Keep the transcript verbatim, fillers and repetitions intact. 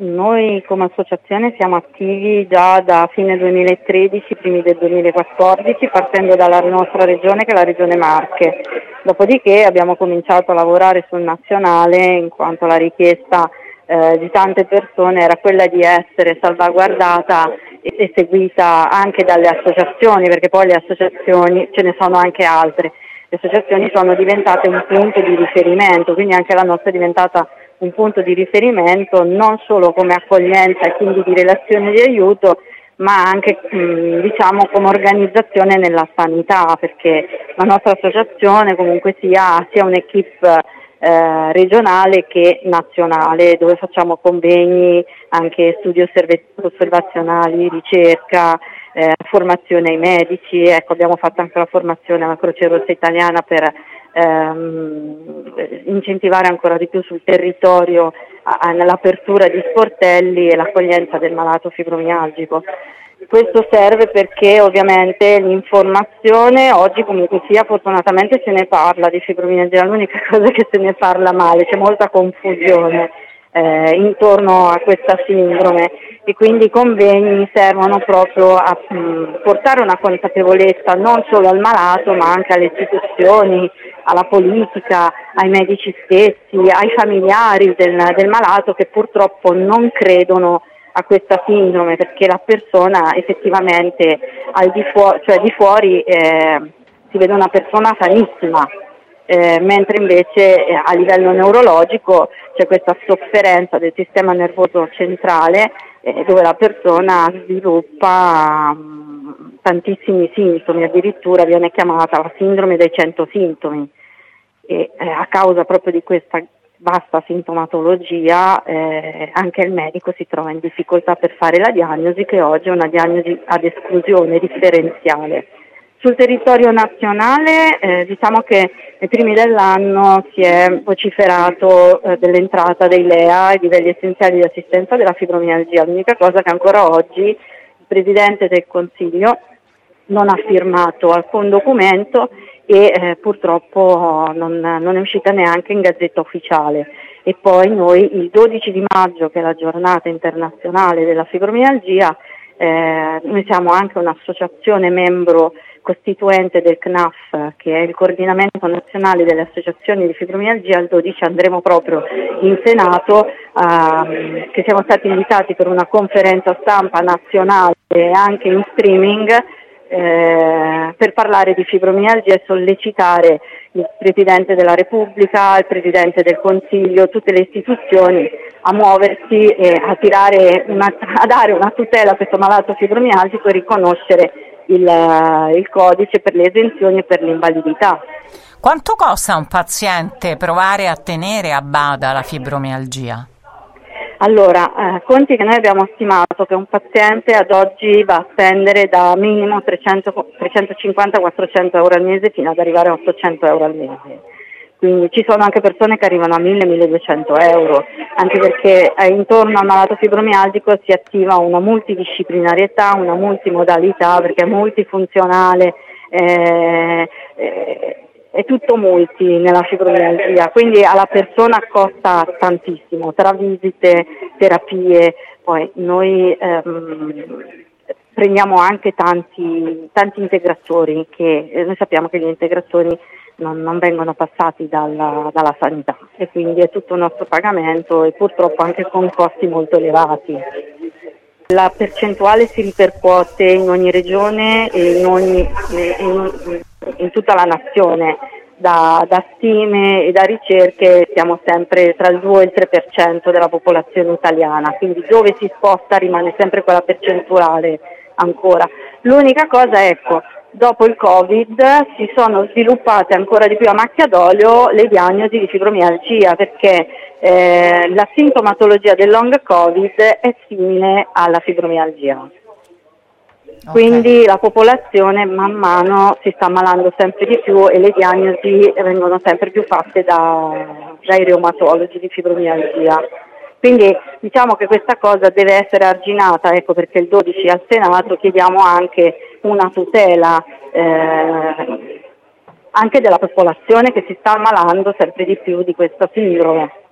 noi come associazione siamo attivi già da fine duemilatredici, primi del duemilaquattordici, partendo dalla nostra regione che è la regione Marche. Dopodiché abbiamo cominciato a lavorare sul nazionale in quanto la richiesta eh, di tante persone era quella di essere salvaguardata e, e seguita anche dalle associazioni, perché poi le associazioni, ce ne sono anche altre, le associazioni sono diventate un punto di riferimento, quindi anche la nostra è diventata un punto di riferimento non solo come accoglienza e quindi di relazione di aiuto, ma anche mh, diciamo come organizzazione nella sanità, perché la nostra associazione comunque sia, sia un'equipe eh, regionale che nazionale, dove facciamo convegni, anche studi osserv- osservazionali, ricerca, eh, formazione ai medici. Ecco, abbiamo fatto anche la formazione alla Croce Rossa Italiana per ehm, incentivare ancora di più sul territorio a, nell'apertura di sportelli e l'accoglienza del malato fibromialgico. Questo serve perché ovviamente l'informazione oggi comunque sia, fortunatamente se ne parla di fibromialgia, l'unica cosa è che se ne parla male, c'è molta confusione eh, intorno a questa sindrome e quindi i convegni servono proprio a mh, portare una consapevolezza non solo al malato ma anche alle istituzioni, alla politica, ai medici stessi, ai familiari del, del malato che purtroppo non credono a questa sindrome, perché la persona effettivamente al di fuori, cioè di fuori eh, si vede una persona sanissima, eh, mentre invece eh, a livello neurologico c'è questa sofferenza del sistema nervoso centrale eh, dove la persona sviluppa mh, tantissimi sintomi, addirittura viene chiamata la sindrome dei cento sintomi e eh, a causa proprio di questa vasta sintomatologia eh, anche il medico si trova in difficoltà per fare la diagnosi, che oggi è una diagnosi ad esclusione differenziale. Sul territorio nazionale eh, diciamo che nei primi dell'anno si è vociferato eh, dell'entrata dei L E A, i livelli essenziali di assistenza della fibromialgia. L'unica cosa che ancora oggi il Presidente del Consiglio non ha firmato alcun documento e eh, purtroppo non, non è uscita neanche in Gazzetta Ufficiale. E poi noi il dodici di maggio, che è la giornata internazionale della fibromialgia, eh, noi siamo anche un'associazione membro costituente del C N A F, che è il coordinamento nazionale delle associazioni di fibromialgia. Il dodici andremo proprio in Senato, ehm, che siamo stati invitati per una conferenza stampa nazionale e anche in streaming, Eh, per parlare di fibromialgia e sollecitare il Presidente della Repubblica, il Presidente del Consiglio, tutte le istituzioni a muoversi e a, tirare una, a dare una tutela a questo malato fibromialgico e riconoscere il, il codice per le esenzioni e per l'invalidità. Quanto costa a un paziente provare a tenere a bada la fibromialgia? Allora, eh, conti che noi abbiamo stimato che un paziente ad oggi va a spendere da minimo trecento, trecentocinquanta quattrocento euro al mese fino ad arrivare a ottocento euro al mese. Quindi ci sono anche persone che arrivano a mille milleduecento euro, anche perché eh, intorno al malato fibromialgico si attiva una multidisciplinarietà, una multimodalità, perché è multifunzionale, eh, eh, è tutto multi nella fibromialgia, quindi alla persona costa tantissimo, tra visite, terapie. Poi noi ehm, prendiamo anche tanti, tanti integratori, che eh, noi sappiamo che gli integratori non, non vengono passati dalla, dalla sanità e quindi è tutto un nostro pagamento e purtroppo anche con costi molto elevati. La percentuale si ripercuote in ogni regione e in, ogni, in, in tutta la nazione. Da, da stime e da ricerche siamo sempre tra il due e il tre per cento della popolazione italiana, quindi dove si sposta rimane sempre quella percentuale ancora. L'unica cosa, ecco, dopo il Covid si sono sviluppate ancora di più a macchia d'olio le diagnosi di fibromialgia, perché eh, la sintomatologia del long Covid è simile alla fibromialgia. Okay. Quindi la popolazione man mano si sta ammalando sempre di più e le diagnosi vengono sempre più fatte da, dai reumatologi di fibromialgia. Quindi diciamo che questa cosa deve essere arginata, ecco perché il dodici al Senato chiediamo anche una tutela eh, anche della popolazione che si sta ammalando sempre di più di questa sindrome.